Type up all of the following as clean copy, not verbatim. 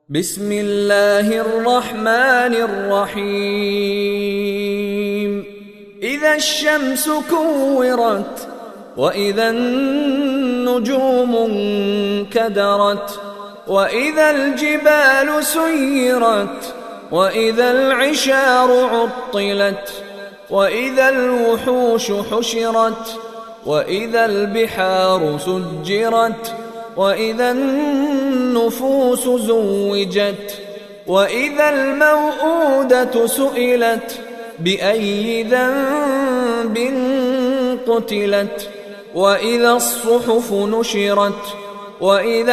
بسم الله الرحمن الرحيم إذا الشمس كورت وإذا النجوم انكدرت وإذا الجبال سيرت وإذا العشار عطلت وإذا الوحوش حشرت وإذا البحار سجرت وإذا النفوس زوجت وإذا الموءودة سئلت بأي ذنب قتلت وإذا الصحف نشرت وإذا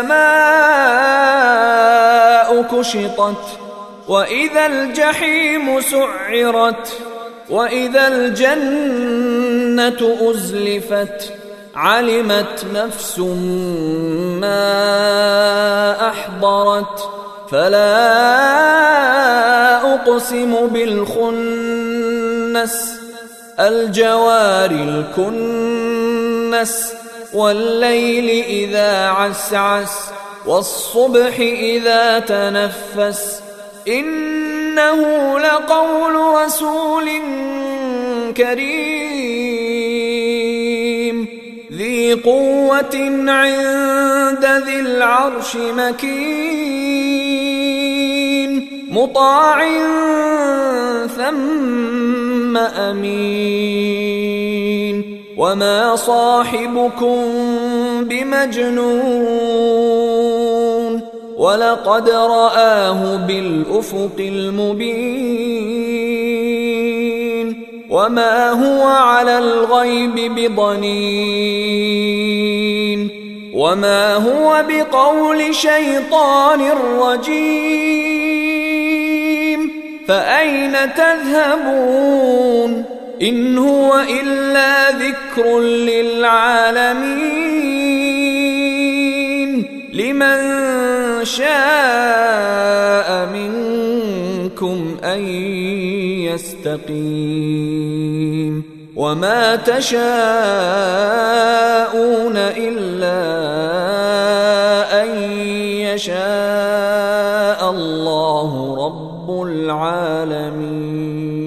السماء كشطت وإذا الجحيم سعرت وإذا الجنة أزلفت علمت نفس ما أحضرت فلا أقسم بالخنس الجوار الكنس والليل إذا عسعس والصبح إذا تنفس إنه لقول رسول كريم ذي قوة عند ذي العرش مكين مطاع ثم أمين وما صاحبكم بمجنون ولقد رآه بالأفق المبين وما هو على الغيب بضنين وما هو بقول شيطان رجيم فأين تذهبون إن هو إلا ذكر للعالمين لمن شاء منكم أن يستقيم وما تشاءون إلا أن يشاء الله رب العالمين.